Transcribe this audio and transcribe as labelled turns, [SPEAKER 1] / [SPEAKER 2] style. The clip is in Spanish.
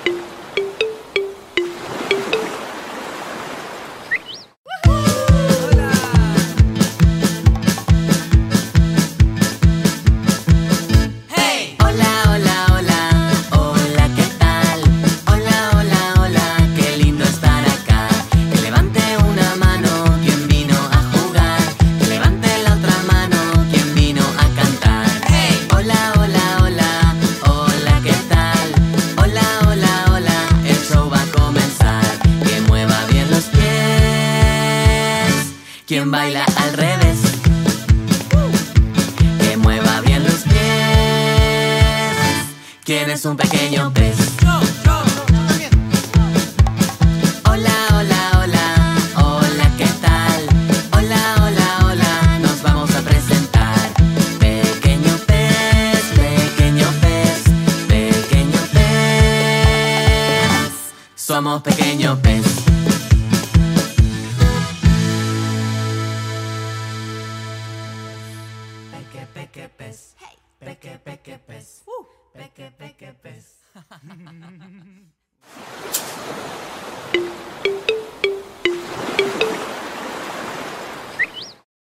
[SPEAKER 1] Quien baila al revés, que mueva bien los pies. ¿Quién es un pequeño pez? Hola, hola, hola, hola, ¿qué tal? Hola, hola, hola, nos vamos a presentar. Pequeño pez, pequeño pez, pequeño pez. Somos pequeño pez. Peque pez, peque pez, peque pez.